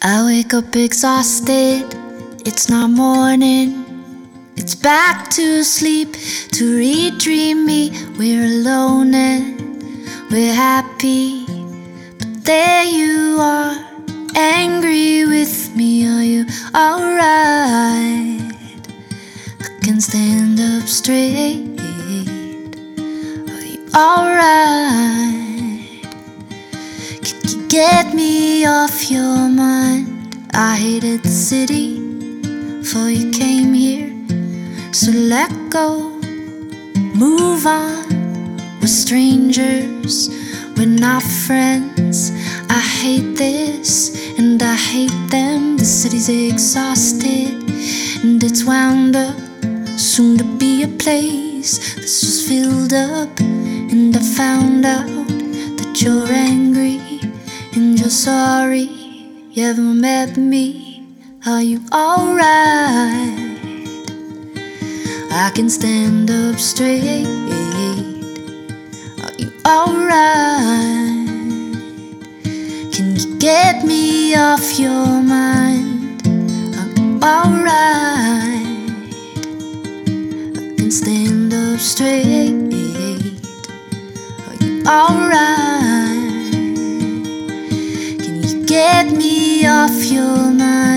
I wake up exhausted, it's not morning. It's back to sleep, to redream me. We're alone and we're happy, but there you are, angry with me. Are you alright? I can stand up straight. Are you alright? Can you get me off your mind? I hated the city before you came here, so let go, move on. We're strangers, we're not friends. I hate this and I hate them. The city's exhausted and it's wound up, soon to be a place that's just filled up. And I found out that you're angry and you're sorry you ever met me. Are you alright? I can stand up straight. Are you alright? Can you get me off your mind? Are you alright? I can stand up straight. Are you alright? Can you get me off your mind?